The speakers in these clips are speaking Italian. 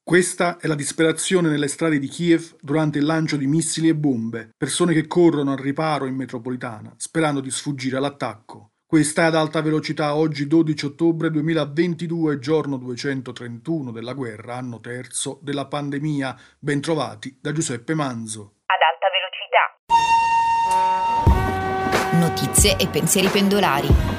Questa è la disperazione nelle strade di Kiev durante il lancio di missili e bombe, persone che corrono al riparo in metropolitana, sperando di sfuggire all'attacco. Questa è Ad alta velocità, oggi 12 ottobre 2022, giorno 231 della guerra, anno terzo della pandemia. Bentrovati da Giuseppe Manzo. Ad alta velocità. Notizie e pensieri pendolari.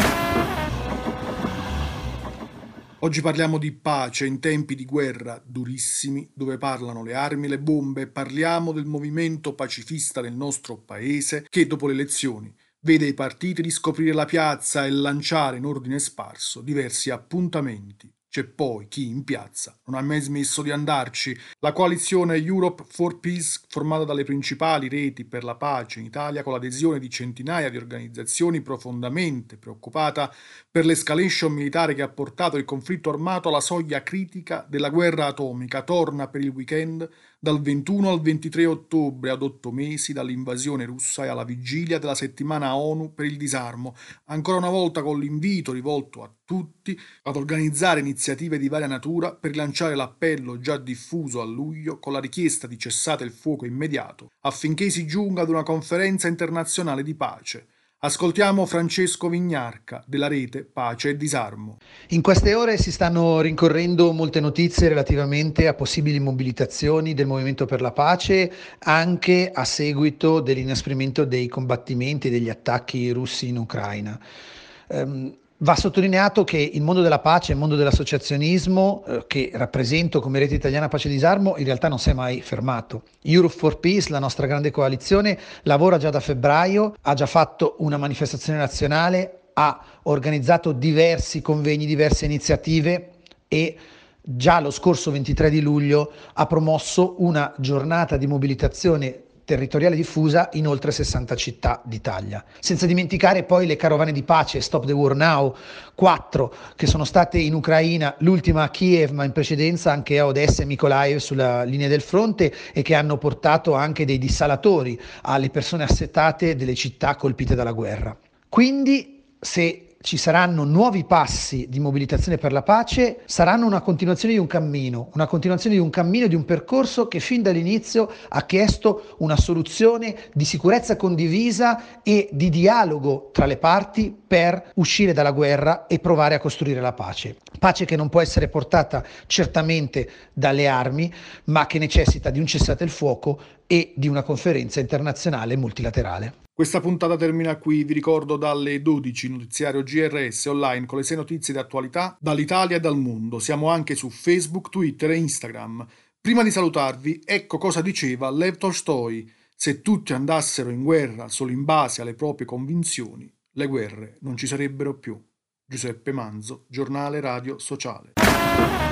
Oggi parliamo di pace in tempi di guerra durissimi, dove parlano le armi e le bombe. Parliamo del movimento pacifista del nostro paese che, dopo le elezioni, vede i partiti riscoprire la piazza e lanciare in ordine sparso diversi appuntamenti. C'è poi chi in piazza non ha mai smesso di andarci. La coalizione Europe for Peace, formata dalle principali reti per la pace in Italia, con l'adesione di centinaia di organizzazioni profondamente preoccupata per l'escalation militare che ha portato il conflitto armato alla soglia critica della guerra atomica, torna per il weekend dal 21 al 23 ottobre, ad 8 mesi dall'invasione russa e alla vigilia della settimana ONU per il disarmo, ancora una volta con l'invito rivolto a tutti ad organizzare iniziative di varia natura per rilanciare l'appello già diffuso a luglio con la richiesta di cessate il fuoco immediato affinché si giunga ad una conferenza internazionale di pace. Ascoltiamo Francesco Vignarca della rete Pace e Disarmo. In queste ore si stanno rincorrendo molte notizie relativamente a possibili mobilitazioni del Movimento per la Pace, anche a seguito dell'inasprimento dei combattimenti e degli attacchi russi in Ucraina. Va sottolineato che il mondo della pace, il mondo dell'associazionismo, che rappresento come Rete Italiana Pace e Disarmo, in realtà non si è mai fermato. Europe for Peace, la nostra grande coalizione, lavora già da febbraio, ha già fatto una manifestazione nazionale, ha organizzato diversi convegni, diverse iniziative e già lo scorso 23 di luglio ha promosso una giornata di mobilitazione territoriale diffusa in oltre 60 città d'Italia. Senza dimenticare poi le carovane di pace Stop the War Now 4 che sono state in Ucraina, l'ultima a Kiev, ma in precedenza anche a Odessa e Mykolaiv sulla linea del fronte, e che hanno portato anche dei dissalatori alle persone assetate delle città colpite dalla guerra. Quindi, se ci saranno nuovi passi di mobilitazione per la pace, saranno una continuazione di un cammino, di un percorso che fin dall'inizio ha chiesto una soluzione di sicurezza condivisa e di dialogo tra le parti per uscire dalla guerra e provare a costruire la pace. Pace che non può essere portata certamente dalle armi, ma che necessita di un cessate il fuoco e di una conferenza internazionale multilaterale. Questa puntata termina qui, vi ricordo dalle 12 notiziario GRS online con le 6 notizie di attualità dall'Italia e dal mondo. Siamo anche su Facebook, Twitter e Instagram. Prima di salutarvi, ecco cosa diceva Lev Tolstoi: se tutti andassero in guerra solo in base alle proprie convinzioni, le guerre non ci sarebbero più. Giuseppe Manzo, Giornale Radio Sociale.